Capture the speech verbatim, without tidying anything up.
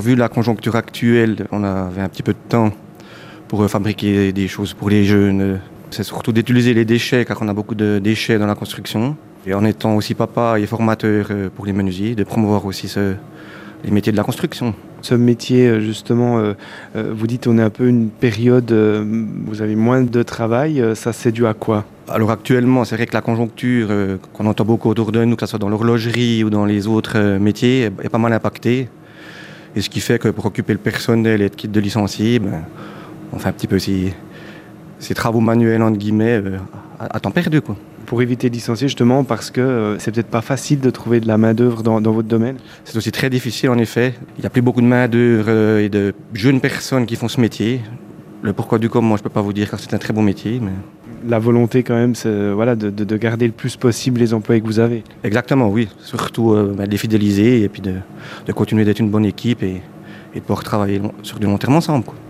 vu la conjoncture actuelle, on avait un petit peu de temps pour fabriquer des choses pour les jeunes. C'est surtout d'utiliser les déchets, car on a beaucoup de déchets dans la construction. Et en étant aussi papa et formateur pour les menuisiers, de promouvoir aussi ce, les métiers de la construction. Ce métier, justement, euh, vous dites on est un peu une période, euh, vous avez moins de travail, ça c'est dû à quoi? Alors actuellement, c'est vrai que la conjoncture euh, qu'on entend beaucoup autour de nous, que ce soit dans l'horlogerie ou dans les autres euh, métiers, est pas mal impactée. Et ce qui fait que pour occuper le personnel et être quitte de licencier, ben, on fait un petit peu ces, ces travaux manuels, entre guillemets, euh, à, à temps perdu, quoi. Pour éviter de licencier, justement, parce que euh, c'est peut-être pas facile de trouver de la main-d'œuvre dans, dans votre domaine? C'est aussi très difficile, en effet. Il n'y a plus beaucoup de main-d'œuvre euh, et de jeunes personnes qui font ce métier. Le pourquoi du comment, je ne peux pas vous dire, car c'est un très bon métier. Mais... La volonté, quand même, c'est voilà, de, de, de garder le plus possible les employés que vous avez. Exactement, oui. Surtout euh, bah, de les fidéliser et puis de, de continuer d'être une bonne équipe et, et de pouvoir travailler long, sur du long terme ensemble, quoi.